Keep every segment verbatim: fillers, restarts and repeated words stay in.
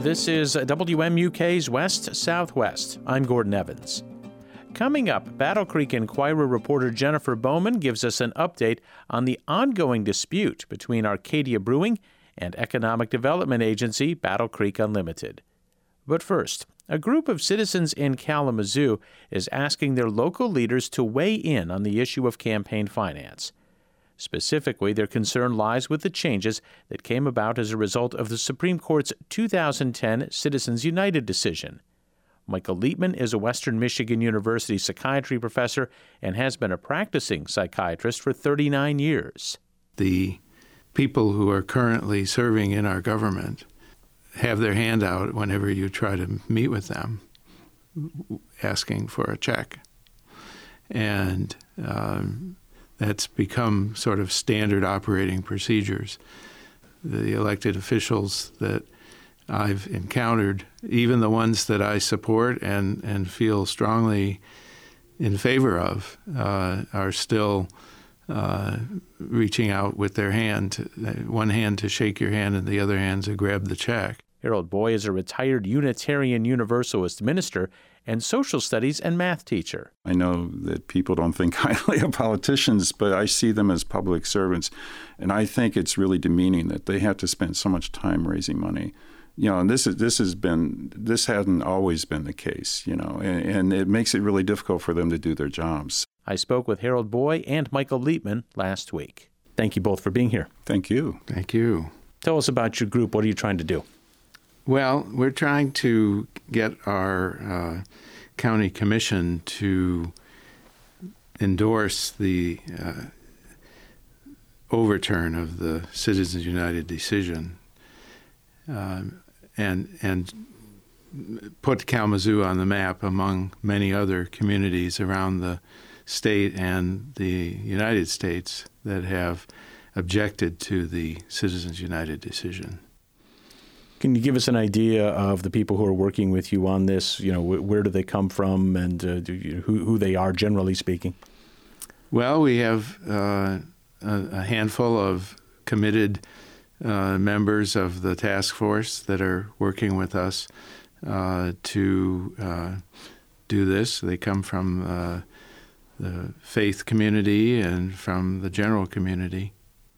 This is W M U K's West Southwest. I'm Gordon Evans. Coming up, Battle Creek Enquirer reporter Jennifer Bowman gives us an update on the ongoing dispute between Arcadia Brewing and economic development agency Battle Creek Unlimited. But first, a group of citizens in Kalamazoo is asking their local leaders to weigh in on the issue of campaign finance. Specifically, their concern lies with the changes that came about as a result of the Supreme Court's two thousand ten Citizens United decision. Michael Lietman is a Western Michigan University psychiatry professor and has been a practicing psychiatrist for thirty-nine years. The people who are currently serving in our government have their hand out whenever you try to meet with them, asking for a check. And um, that's become sort of standard operating procedures. The elected officials that I've encountered, even the ones that I support and, and feel strongly in favor of, uh, are still uh, reaching out with their hand, one hand to shake your hand and the other hand to grab the check. Harold Boy is a retired Unitarian Universalist minister and social studies and math teacher. I know that people don't think highly of politicians, but I see them as public servants. And I think it's really demeaning that they have to spend so much time raising money. You know, and this is this has been this hasn't always been the case, you know, and, and it makes it really difficult for them to do their jobs. I spoke with Harold Boy and Michael Lietman last week. Thank you both for being here. Thank you. Thank you. Tell us about your group. What are you trying to do? Well, we're trying to get our uh, county commission to endorse the uh, overturn of the Citizens United decision um, and and put Kalamazoo on the map among many other communities around the state and the United States that have objected to the Citizens United decision. Can you give us an idea of the people who are working with you on this? You know, wh- where do they come from and uh, do you, who, who they are, generally speaking? Well, we have uh, a, a handful of committed uh, members of the task force that are working with us uh, to uh, do this. They come from uh, the faith community and from the general community.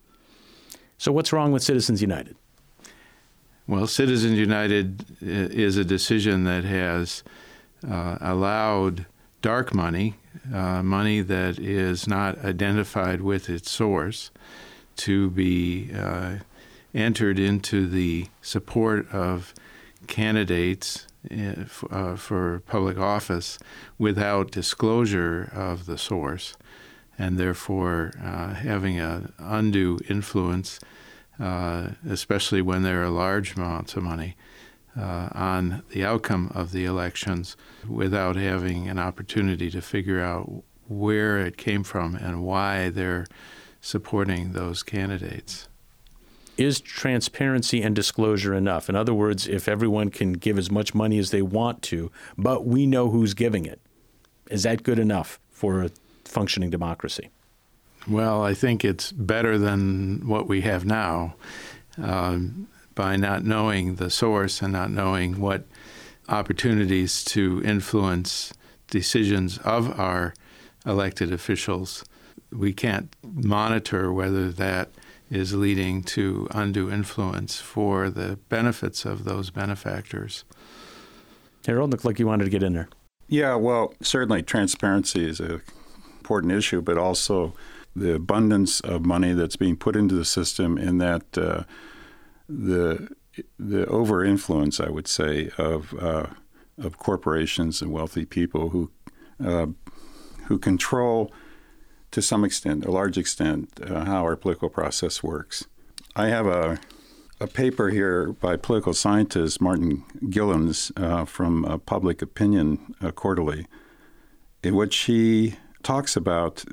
So what's wrong with Citizens United? Well, Citizens United is a decision that has uh, allowed dark money, uh, money that is not identified with its source, to be uh, entered into the support of candidates uh, for public office without disclosure of the source, and therefore uh, having an undue influence, Uh, especially when there are large amounts of money, uh, on the outcome of the elections without having an opportunity to figure out where it came from and why they're supporting those candidates. Is transparency and disclosure enough? In other words, if everyone can give as much money as they want to, but we know who's giving it, is that good enough for a functioning democracy? Well, I think it's better than what we have now. Um, by not knowing the source and not knowing what opportunities to influence decisions of our elected officials, we can't monitor whether that is leading to undue influence for the benefits of those benefactors. Harold, looked like you wanted to get in there. Yeah, well, certainly transparency is an important issue, but also the abundance of money that's being put into the system, and that uh, the the over influence, I would say, of uh, of corporations and wealthy people who uh, who control, to some extent, a large extent, uh, how our political process works. I have a a paper here by political scientist Martin Gilliams uh, from uh, Public Opinion uh, Quarterly, in which he talks about,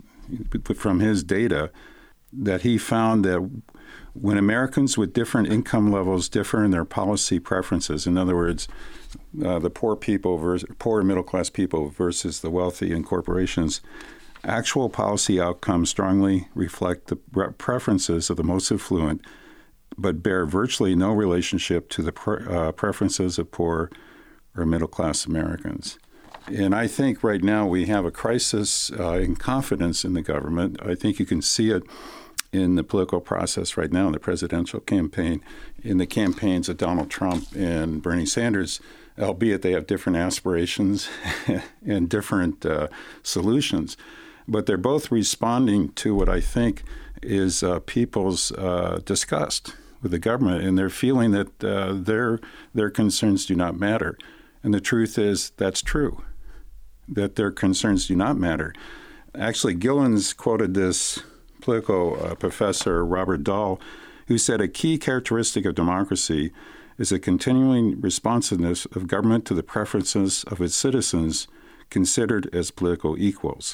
from his data, that he found that when Americans with different income levels differ in their policy preferences, in other words, uh, the poor people, versus, poor and middle-class people versus the wealthy and corporations, actual policy outcomes strongly reflect the preferences of the most affluent but bear virtually no relationship to the pre- uh, preferences of poor or middle-class Americans. And I think right now we have a crisis uh, in confidence in the government. I think you can see it in the political process right now, in the presidential campaign, in the campaigns of Donald Trump and Bernie Sanders, albeit they have different aspirations and different uh, solutions. But they're both responding to what I think is uh, people's uh, disgust with the government, and they're feeling that uh, their their concerns do not matter. And the truth is that's true, that their concerns do not matter. Actually, Gillen's quoted this political uh, professor, Robert Dahl, who said a key characteristic of democracy is a continuing responsiveness of government to the preferences of its citizens considered as political equals.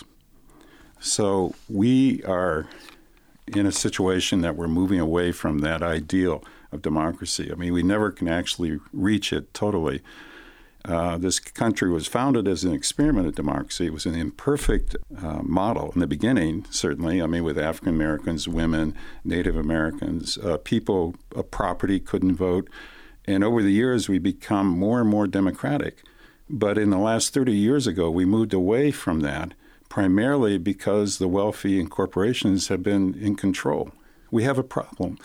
So we are in a situation that we're moving away from that ideal of democracy. I mean, we never can actually reach it totally. Uh, this country was founded as an experiment of democracy. It was an imperfect uh, model in the beginning, certainly. I mean, with African Americans, women, Native Americans, uh, people of property couldn't vote. And over the years, we become more and more democratic. But in the last thirty years ago, we moved away from that, primarily because the wealthy and corporations have been in control. We have a problem.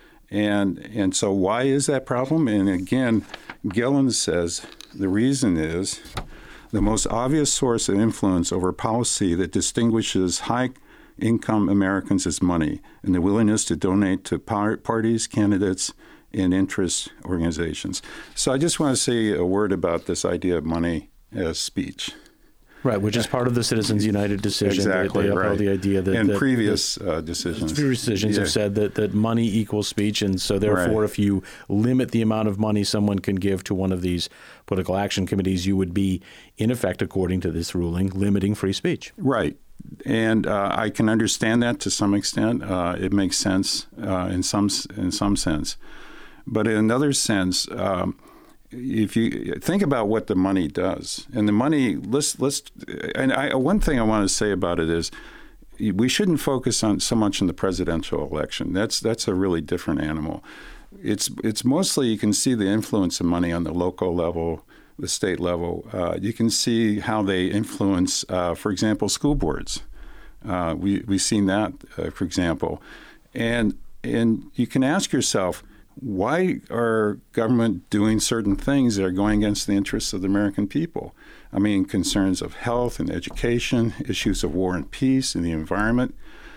And and so why is that problem? And again, Gillen says the reason is the most obvious source of influence over policy that distinguishes high-income Americans is money and the willingness to donate to par- parties, candidates, and interest organizations. So I just want to say a word about this idea of money as speech. Right, which is part of the Citizens United decision. Exactly, they, they upheld right. the idea that and that, previous that, uh, decisions, previous decisions yeah. have said that, that money equals speech, and so therefore, Right. if you limit the amount of money someone can give to one of these political action committees, you would be, in effect, according to this ruling, limiting free speech. Right. And uh, I can understand that to some extent. Uh, it makes sense uh, in some in some sense, but in another sense. Um, If you think about what the money does, and the money, let's let's, and I, one thing I want to say about it is, we shouldn't focus on so much on the presidential election. That's that's a really different animal. It's it's mostly you can see the influence of money on the local level, the state level. Uh, you can see how they influence, uh, for example, school boards. Uh, we we've seen that, uh, for example, and and you can ask yourself, why are government doing certain things that are going against the interests of the American people? I mean, concerns of health and education, issues of war and peace and the environment.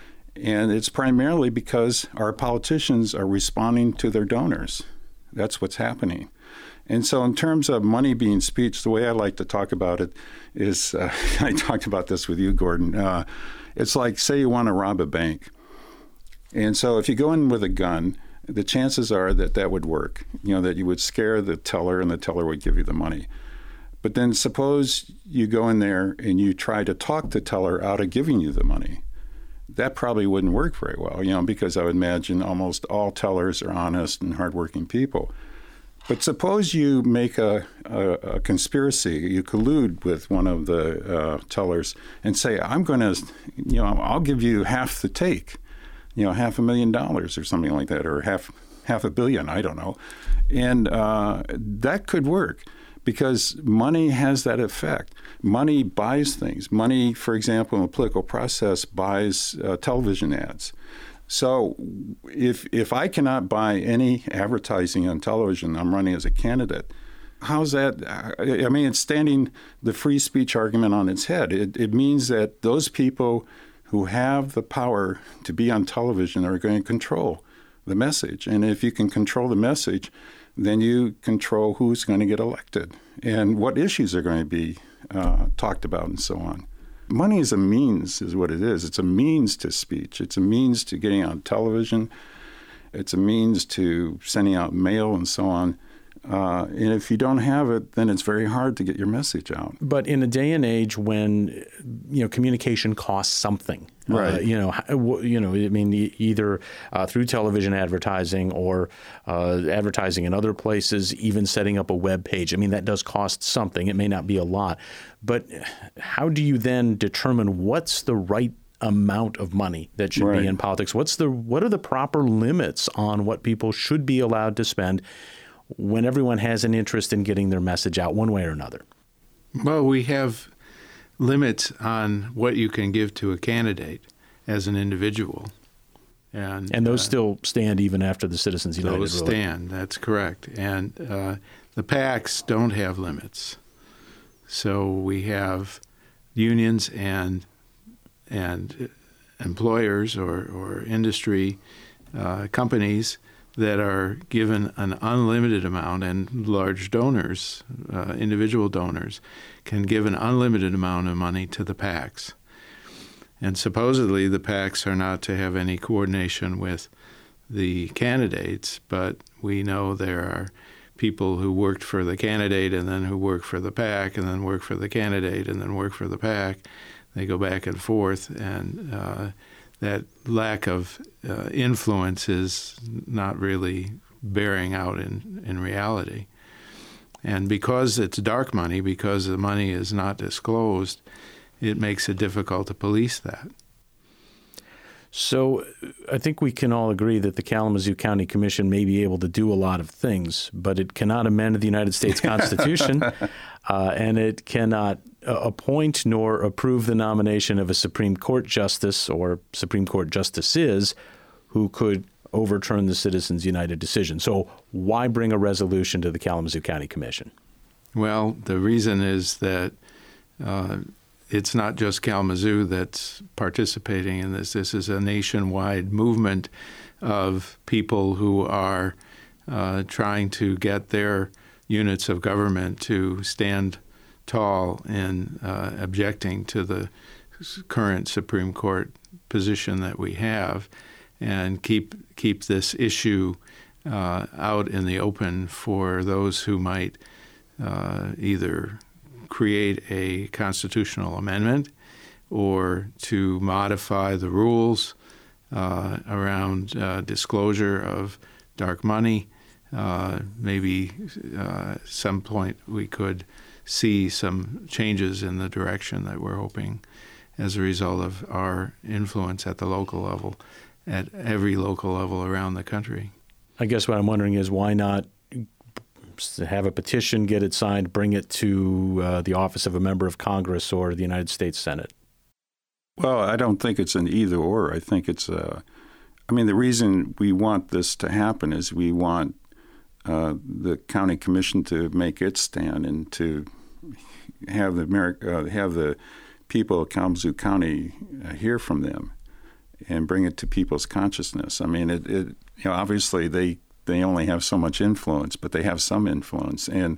And it's primarily because our politicians are responding to their donors. That's what's happening. And so in terms of money being speech, the way I like to talk about it is, uh, I talked about this with you, Gordon. Uh, it's like, say you want to rob a bank. And so if you go in with a gun, the chances are that that would work, you know, that you would scare the teller and the teller would give you the money. But then suppose you go in there and you try to talk the teller out of giving you the money. That probably wouldn't work very well, you know, because I would imagine almost all tellers are honest and hardworking people. But suppose you make a, a, a conspiracy, you collude with one of the uh, tellers and say, I'm going to, you know, I'll give you half the take. You know, half a million dollars or something like that, or half half a billion, I don't know. And uh, that could work because money has that effect. Money buys things. Money, for example, in the political process, buys uh, television ads. So if if I cannot buy any advertising on television, I'm running as a candidate. How's that? I mean, it's standing the free speech argument on its head. It, it means that those people who have the power to be on television are going to control the message. And if you can control the message, then you control who's going to get elected and what issues are going to be uh, talked about and so on. Money is a means, is what it is. It's a means to speech. It's a means to getting on television. It's a means to sending out mail and so on. Uh, and if you don't have it, then it's very hard to get your message out. But in a day and age when, you know, communication costs something, right? Uh, you know, you know, I mean, either uh, through television advertising or uh, advertising in other places, even setting up a web page. I mean, that does cost something. It may not be a lot, but how do you then determine what's the right amount of money that should Right. be in politics. What's the what are the proper limits on what people should be allowed to spend when everyone has an interest in getting their message out one way or another? Well, we have limits on what you can give to a candidate as an individual. And, And those uh, still stand even after the Citizens United Those ruling. stand, that's correct. And uh, the PACs don't have limits. So we have unions and and employers or, or industry uh, companies that are given an unlimited amount, and large donors, uh, individual donors, can give an unlimited amount of money to the PACs. And supposedly the PACs are not to have any coordination with the candidates, but we know there are people who worked for the candidate and then who work for the PAC and then work for the candidate and then work for the PAC. They go back and forth, and uh, that lack of uh, influence is not really bearing out in, in reality. And because it's dark money, because the money is not disclosed, it makes it difficult to police that. So I think we can all agree that the Kalamazoo County Commission may be able to do a lot of things, but it cannot amend the United States Constitution, uh, and it cannot uh, appoint nor approve the nomination of a Supreme Court justice or Supreme Court justices who could overturn the Citizens United decision. So why bring a resolution to the Kalamazoo County Commission? Well, the reason is that uh, it's not just Kalamazoo that's participating in this. This is a nationwide movement of people who are uh, trying to get their units of government to stand tall in uh, objecting to the current Supreme Court position that we have, and keep keep this issue uh, out in the open for those who might uh, either create a constitutional amendment or to modify the rules uh, around uh, disclosure of dark money. Uh, maybe uh, at some point we could see some changes in the direction that we're hoping as a result of our influence at the local level, at every local level around the country. I guess what I'm wondering is why not have a petition, get it signed, bring it to uh, the office of a member of Congress or the United States Senate? Well, I don't think it's an either or. I think it's a, I mean, the reason we want this to happen is we want uh, the county commission to make its stand and to have the Ameri- uh, have the people of Kalamazoo County uh, hear from them and bring it to people's consciousness. I mean, it, it you know, obviously they they only have so much influence, but they have some influence, and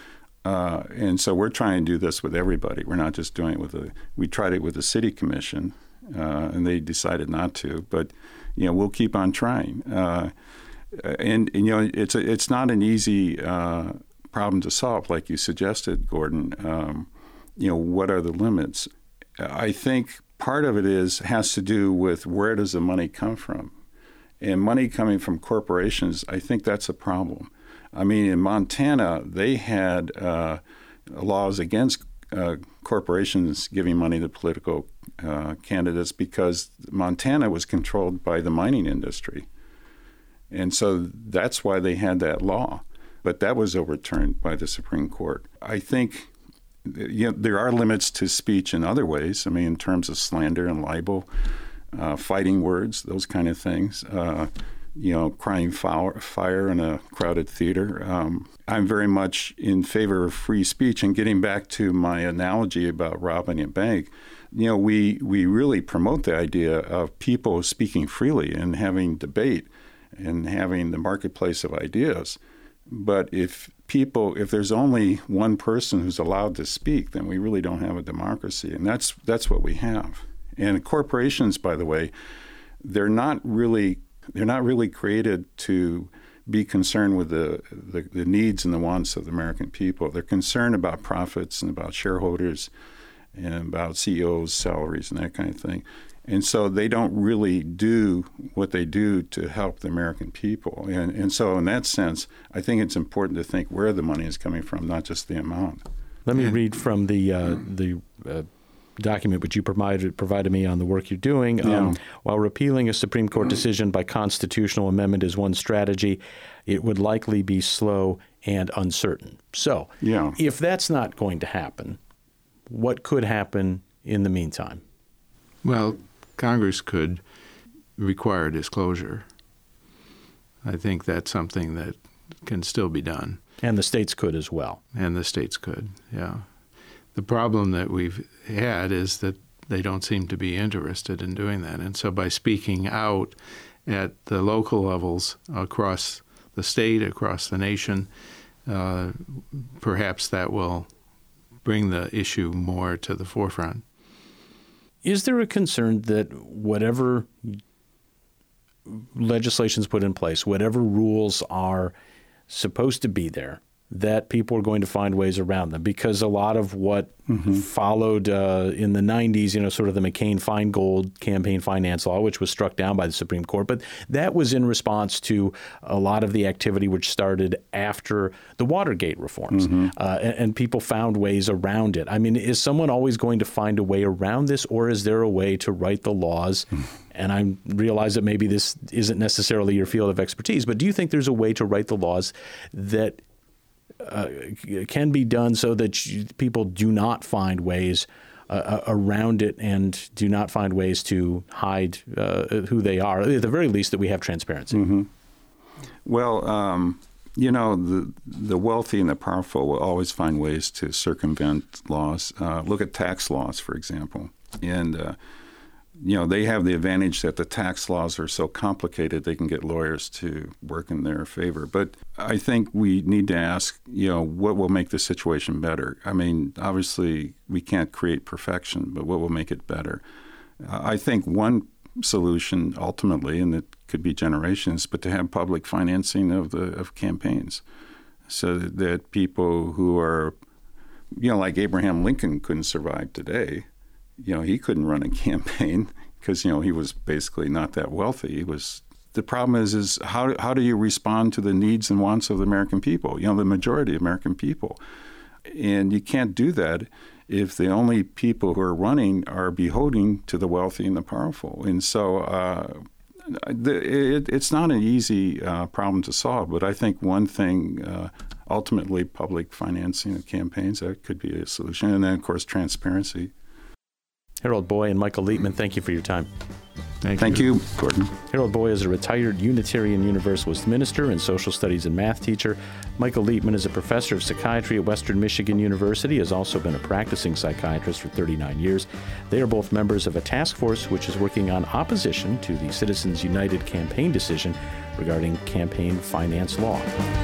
uh, and so we're trying to do this with everybody. We're not just doing it with the. We tried it with the city commission, uh, and they decided not to. But you know, we'll keep on trying. Uh, and, and you know, it's a, it's not an easy uh, problem to solve, like you suggested, Gordon. Um, you know, what are the limits? I think part of it is has to do with where does the money come from. And money coming from corporations, I think that's a problem. I mean, in Montana, they had uh, laws against uh, corporations giving money to political uh, candidates because Montana was controlled by the mining industry. And so that's why they had that law. But that was overturned by the Supreme Court. I think you know, there are limits to speech in other ways. I mean, in terms of slander and libel. Uh, fighting words, those kind of things, uh, you know, crying fire, fire in a crowded theater. Um, I'm very much in favor of free speech. And getting back to my analogy about robbing a bank, you know, we, we really promote the idea of people speaking freely and having debate and having the marketplace of ideas. But if people, if there's only one person who's allowed to speak, then we really don't have a democracy. And that's that's what we have. And corporations, by the way, they're not really they're not really created to be concerned with the, the, the needs and the wants of the American people. They're concerned about profits and about shareholders and about C E Os' salaries and that kind of thing. And so they don't really do what they do to help the American people. And, and so in that sense, I think it's important to think where the money is coming from, not just the amount. Let me read from the uh, the uh, document which you provided provided me on the work you're doing. Yeah. Um, while repealing a Supreme Court decision by constitutional amendment is one strategy, it would likely be slow and uncertain. So Yeah. if that's not going to happen, what could happen in the meantime? Well, Congress could require disclosure. I think that's something that can still be done. And the states could as well. And the states could, yeah. The problem that we've had is that they don't seem to be interested in doing that. And so by speaking out at the local levels across the state, across the nation, uh, perhaps that will bring the issue more to the forefront. Is there a concern that whatever legislation is put in place, whatever rules are supposed to be there, that people are going to find ways around them? Because a lot of what mm-hmm. followed uh, in the nineties, you know, sort of the McCain-Feingold campaign finance law, which was struck down by the Supreme Court, but that was in response to a lot of the activity which started after the Watergate reforms, mm-hmm. uh, and, and people found ways around it. I mean, is someone always going to find a way around this, or is there a way to write the laws? And I realize that maybe this isn't necessarily your field of expertise, but do you think there's a way to write the laws that Uh, can be done so that you, people do not find ways uh, around it and do not find ways to hide uh, who they are, at the very least that we have transparency? Mm-hmm. Well, um, you know, the the wealthy and the powerful will always find ways to circumvent laws. Uh, look at tax laws, for example. And uh, you know, they have the advantage that the tax laws are so complicated they can get lawyers to work in their favor. But I think we need to ask, you know, what will make the situation better? I mean, obviously we can't create perfection, but what will make it better? Uh, I think one solution ultimately, and it could be generations, but to have public financing of the of campaigns so that people who are, you know, like Abraham Lincoln couldn't survive today. You know, he couldn't run a campaign because, you know, he was basically not that wealthy. He was. The problem is, is how how do you respond to the needs and wants of the American people? You know, the majority of American people, and you can't do that if the only people who are running are beholden to the wealthy and the powerful. And so, uh, the, it, it's not an easy uh, problem to solve. But I think one thing, uh, ultimately, public financing of campaigns, that could be a solution, and then of course transparency. Harold Boy and Michael Lietman, thank you for your time. Thank, Thank you. you, Gordon. Harold Boy is a retired Unitarian Universalist minister and social studies and math teacher. Michael Lietman is a professor of psychiatry at Western Michigan University, has also been a practicing psychiatrist for thirty-nine years. They are both members of a task force which is working on opposition to the Citizens United campaign decision regarding campaign finance law.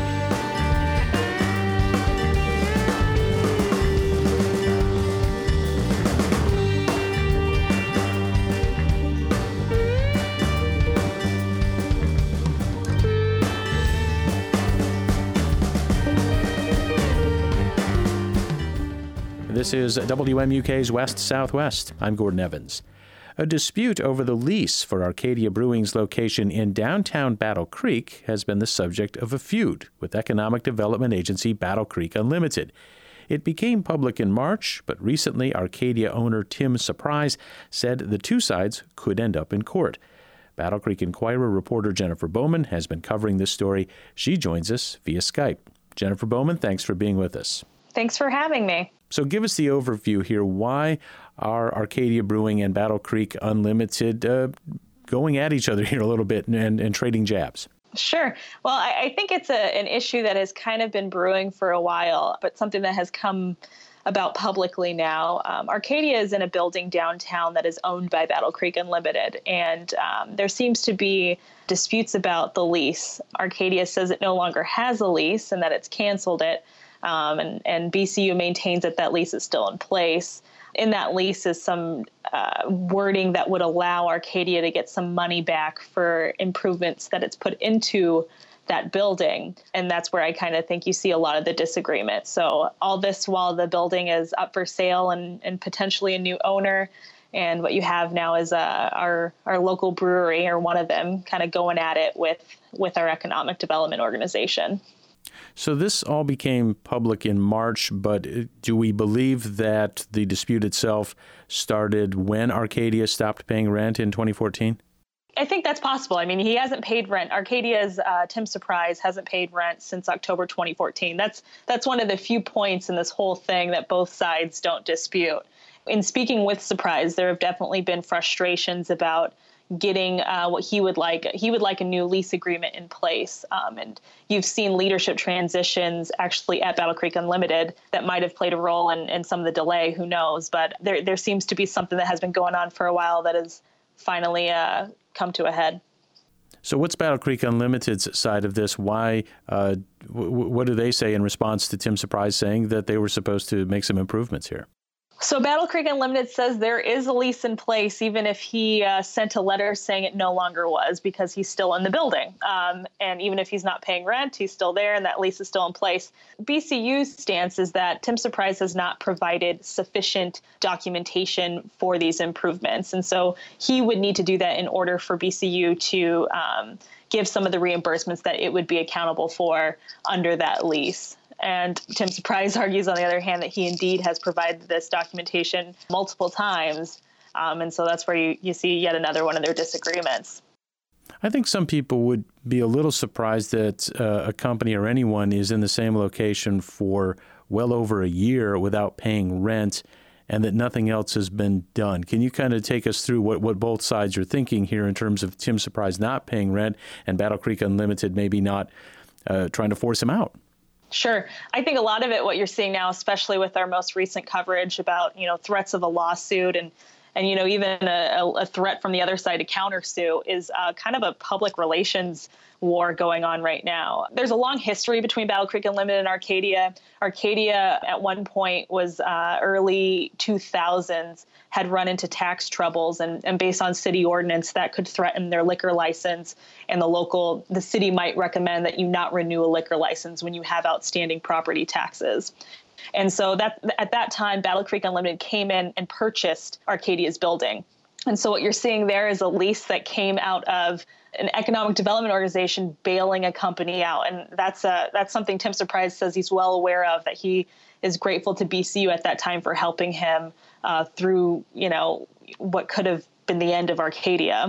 This is W M U K's West Southwest. I'm Gordon Evans. A dispute over the lease for Arcadia Brewing's location in downtown Battle Creek has been the subject of a feud with economic development agency Battle Creek Unlimited. It became public in March, but recently Arcadia owner Tim Surprise said the two sides could end up in court. Battle Creek Inquirer reporter Jennifer Bowman has been covering this story. She joins us via Skype. Jennifer Bowman, thanks for being with us. Thanks for having me. So give us the overview here. Why are Arcadia Brewing and Battle Creek Unlimited uh, going at each other here a little bit and, and trading jabs? Sure. Well, I, I think it's a, an issue that has kind of been brewing for a while, but something that has come about publicly now. Um, Arcadia is in a building downtown that is owned by Battle Creek Unlimited, and um, there seems to be disputes about the lease. Arcadia says it no longer has a lease and that it's canceled it. Um, and, and B C U maintains that that lease is still in place. In that lease is some uh, wording that would allow Arcadia to get some money back for improvements that it's put into that building. And that's where I kind of think you see a lot of the disagreement. So all this while the building is up for sale and, and potentially a new owner. And what you have now is uh, our our local brewery, or one of them, kind of going at it with, with our economic development organization. So this all became public in March, but do we believe that the dispute itself started when Arcadia stopped paying rent in twenty fourteen? I think that's possible. I mean, he hasn't paid rent. Arcadia's uh, Tim Surprise hasn't paid rent since October twenty fourteen. That's that's one of the few points in this whole thing that both sides don't dispute. In speaking with Surprise, there have definitely been frustrations about getting uh, what he would like. He would like a new lease agreement in place. Um, and you've seen leadership transitions actually at Battle Creek Unlimited that might have played a role in, in some of the delay, who knows. But there, there seems to be something that has been going on for a while that has finally uh, come to a head. So what's Battle Creek Unlimited's side of this? Why? Uh, w- what do they say in response to Tim Surprise saying that they were supposed to make some improvements here? So Battle Creek Unlimited says there is a lease in place, even if he uh, sent a letter saying it no longer was, because he's still in the building. Um, and even if he's not paying rent, he's still there and that lease is still in place. B C U's stance is that Tim Surprise has not provided sufficient documentation for these improvements. And so he would need to do that in order for B C U to um, give some of the reimbursements that it would be accountable for under that lease. And Tim Surprise argues, on the other hand, that he indeed has provided this documentation multiple times. Um, and so that's where you, you see yet another one of their disagreements. I think some people would be a little surprised that uh, a company or anyone is in the same location for well over a year without paying rent and that nothing else has been done. Can you kind of take us through what, what both sides are thinking here in terms of Tim Surprise not paying rent and Battle Creek Unlimited maybe not uh, trying to force him out? Sure. I think a lot of it, what you're seeing now, especially with our most recent coverage about, you know, threats of a lawsuit and, and you know, even a, a threat from the other side to countersue is uh, kind of a public relations war going on right now. There's a long history between Battle Creek Unlimited and Arcadia. Arcadia at one point was uh, early two thousands, had run into tax troubles, and, and based on city ordinance that could threaten their liquor license, and the local, the city might recommend that you not renew a liquor license when you have outstanding property taxes. And so that at that time, Battle Creek Unlimited came in and purchased Arcadia's building. And so what you're seeing there is a lease that came out of an economic development organization bailing a company out. And that's a, that's something Tim Surprise says he's well aware of, that he is grateful to B C U at that time for helping him uh, through, you know, what could have been the end of Arcadia.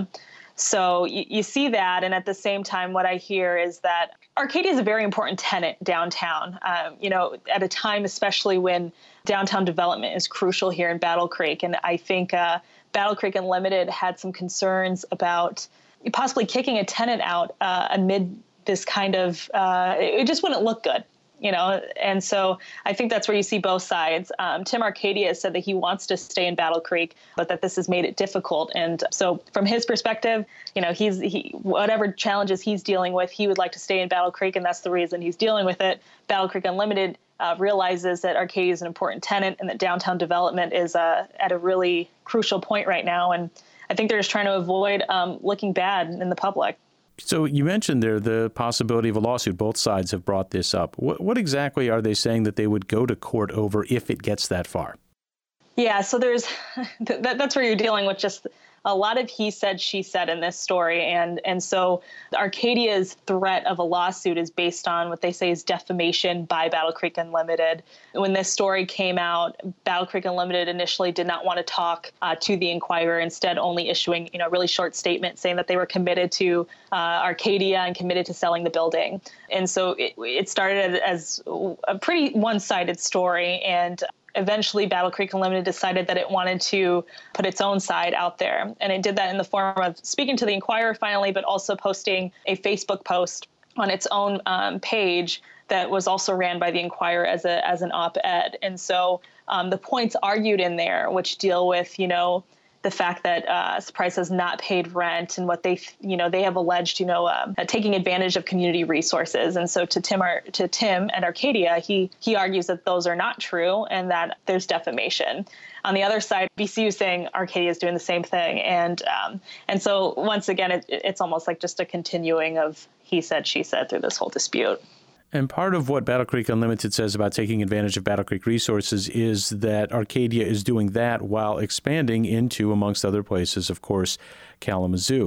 So you, you see that. And at the same time, what I hear is that Arcadia is a very important tenant downtown, um, you know, at a time, especially when downtown development is crucial here in Battle Creek. And I think uh, Battle Creek Unlimited had some concerns about possibly kicking a tenant out uh, amid this kind of, uh, it just wouldn't look good. You know, and so I think that's where you see both sides. Um, Tim Arcadia said that he wants to stay in Battle Creek, but that this has made it difficult. And so from his perspective, you know, he's he, whatever challenges he's dealing with, he would like to stay in Battle Creek, and that's the reason he's dealing with it. Battle Creek Unlimited uh, realizes that Arcadia is an important tenant and that downtown development is uh, at a really crucial point right now. And I think they're just trying to avoid um, looking bad in the public. So you mentioned there the possibility of a lawsuit. Both sides have brought this up. What, what exactly are they saying that they would go to court over if it gets that far? Yeah, so there's that, that's where you're dealing with just a lot of he said, she said in this story. And and so Arcadia's threat of a lawsuit is based on what they say is defamation by Battle Creek Unlimited. When this story came out, Battle Creek Unlimited initially did not want to talk uh, to the Inquirer, instead only issuing, you know, a really short statement saying that they were committed to uh, Arcadia and committed to selling the building. And so it, it started as a pretty one-sided story, and eventually Battle Creek Unlimited decided that it wanted to put its own side out there. And it did that in the form of speaking to the Inquirer finally, but also posting a Facebook post on its own um, page that was also ran by the Inquirer as a as an op-ed. And so um, the points argued in there, which deal with, you know, the fact that uh, Surprise has not paid rent and what they, you know, they have alleged, you know, um, taking advantage of community resources. And so to Tim, to Tim at Arcadia, he he argues that those are not true and that there's defamation. On the other side, B C U is saying Arcadia is doing the same thing. And um, and so once again, it, it's almost like just a continuing of he said, she said through this whole dispute. And part of what Battle Creek Unlimited says about taking advantage of Battle Creek resources is that Arcadia is doing that while expanding into, amongst other places, of course, Kalamazoo.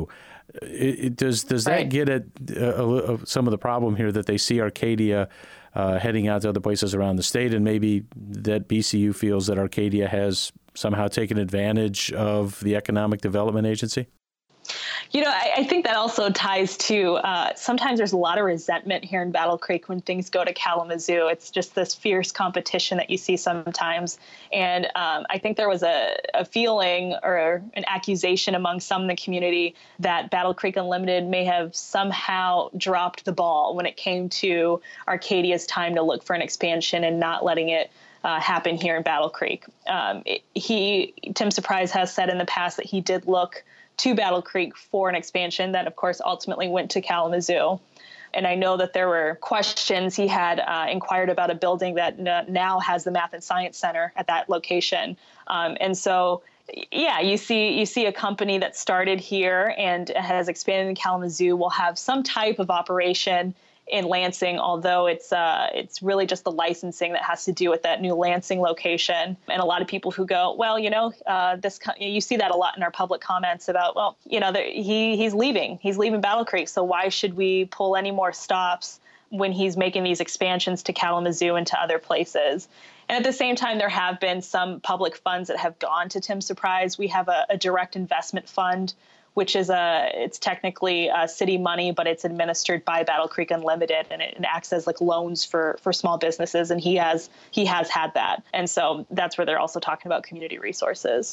It, it, does does Right. that get at uh, uh, some of the problem here that they see Arcadia uh, heading out to other places around the state, and maybe that B C U feels that Arcadia has somehow taken advantage of the Economic Development Agency? You know, I, I think that also ties to uh, sometimes there's a lot of resentment here in Battle Creek when things go to Kalamazoo. It's just this fierce competition that you see sometimes. And um, I think there was a, a feeling or an accusation among some in the community that Battle Creek Unlimited may have somehow dropped the ball when it came to Arcadia's time to look for an expansion and not letting it Uh, happen here in Battle Creek. Um, it, he, Tim Surprise has said in the past that he did look to Battle Creek for an expansion that, of course, ultimately went to Kalamazoo. And I know that there were questions. He had uh, inquired about a building that n- now has the Math and Science Center at that location. Um, and so, yeah, you see you see a company that started here and has expanded in Kalamazoo will have some type of operation in Lansing, although it's uh, it's really just the licensing that has to do with that new Lansing location. And a lot of people who go, well, you know, uh, this co- you see that a lot in our public comments about, well, you know, he he's leaving, he's leaving Battle Creek, so why should we pull any more stops when he's making these expansions to Kalamazoo and to other places? And at the same time, there have been some public funds that have gone to Tim Surprise. We have a, a direct investment fund, which is a, it's technically a city money, but it's administered by Battle Creek Unlimited, and it, it acts as like loans for, for small businesses. And he has, he has had that. And so that's where they're also talking about community resources.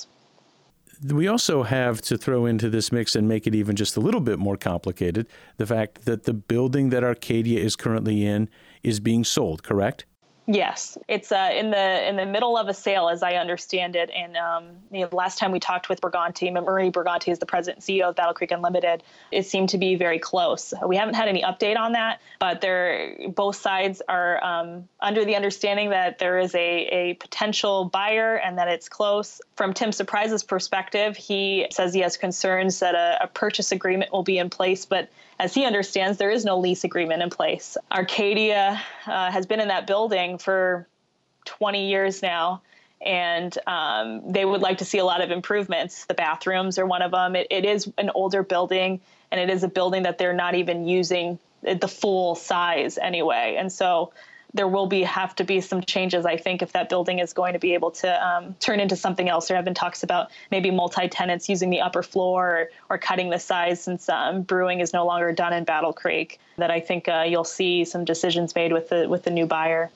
We also have to throw into this mix and make it even just a little bit more complicated, the fact that the building that Arcadia is currently in is being sold, correct? Yes, it's uh, in the in the middle of a sale, as I understand it. And um, you know, last time we talked with Briganti, Marie Briganti is the president and C E O of Battle Creek Unlimited. It seemed to be very close. We haven't had any update on that, but they're, both sides are um, under the understanding that there is a, a potential buyer and that it's close. From Tim Surprise's perspective, he says he has concerns that a, a purchase agreement will be in place, but as he understands, there is no lease agreement in place. Arcadia uh, has been in that building for twenty years now, and um, they would like to see a lot of improvements. The bathrooms are one of them. It, it is an older building, and it is a building that they're not even using the full size anyway. And so there will be have to be some changes, I think, if that building is going to be able to um, turn into something else. There have been talks about maybe multi-tenants using the upper floor or, or cutting the size, since um, brewing is no longer done in Battle Creek, that I think uh, you'll see some decisions made with the with the new buyer.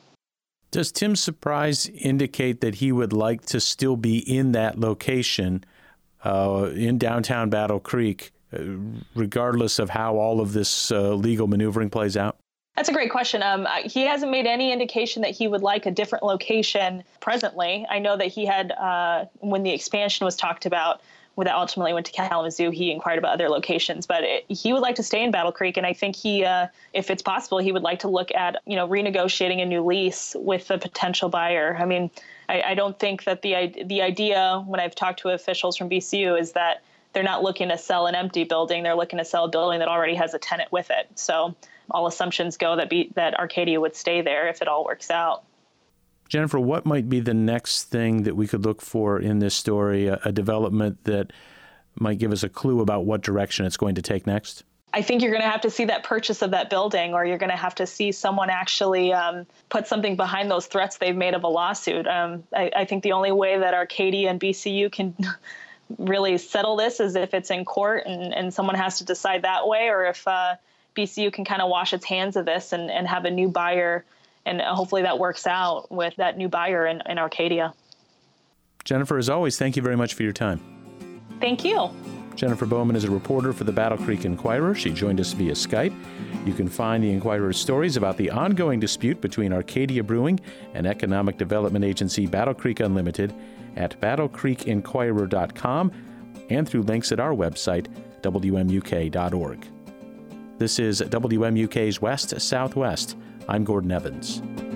Does Tim Surprise indicate that he would like to still be in that location uh, in downtown Battle Creek, uh, regardless of how all of this uh, legal maneuvering plays out? That's a great question. Um, he hasn't made any indication that he would like a different location presently. I know that he had, uh, when the expansion was talked about, when that ultimately went to Kalamazoo, he inquired about other locations. But it, he would like to stay in Battle Creek, and I think he, uh, if it's possible, he would like to look at, you know, renegotiating a new lease with a potential buyer. I mean, I, I don't think that the the idea, when I've talked to officials from B C U, is that they're not looking to sell an empty building. They're looking to sell a building that already has a tenant with it. So all assumptions go that be, that Arcadia would stay there if it all works out. Jennifer, what might be the next thing that we could look for in this story, a, a development that might give us a clue about what direction it's going to take next? I think you're going to have to see that purchase of that building, or you're going to have to see someone actually um, put something behind those threats they've made of a lawsuit. Um, I, I think the only way that Arcadia and B C U can really settle this is if it's in court and, and someone has to decide that way, or if uh, B C U can kind of wash its hands of this and, and have a new buyer, and hopefully that works out with that new buyer in, in Arcadia. Jennifer, as always, thank you very much for your time. Thank you. Jennifer Bowman is a reporter for the Battle Creek Inquirer. She joined us via Skype. You can find the Inquirer's stories about the ongoing dispute between Arcadia Brewing and Economic Development Agency Battle Creek Unlimited at battle creek inquirer dot com and through links at our website, W M U K dot org. This is W M U K's West Southwest. I'm Gordon Evans.